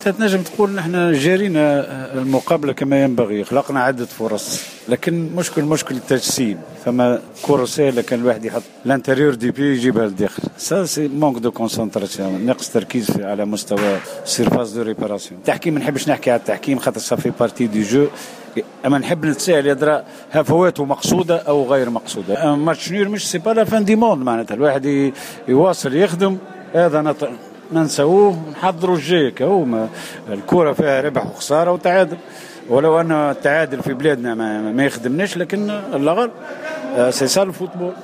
تنجم تقول نحن جارينا المقابلة كما ينبغي، خلقنا عدة فرص، لكن مشكل التجسيم. ثم كرة سهلة كان الواحد يحط لانتيريور دي بي يجيبها للداخل، سي مونك دو كونسنتراسيون، نقص تركيز على مستوى سيرفاس دو ريباراسيون. التحكيم ما نحبش نحكي على التحكيم خاطر صافي بارتي دي جو، اما نحب نتساءل يدرى هفواته مقصودة او غير مقصودة. ماتش نير مش سي با لا فان دي موند، معناتها الواحد يواصل يخدم، هذا ننسوه نحضروا الجيك. هو الكرة فيها ربح وخسارة وتعادل، ولو أن التعادل في بلادنا ما يخدمناش، لكن اللغة سي سا الفوتبول.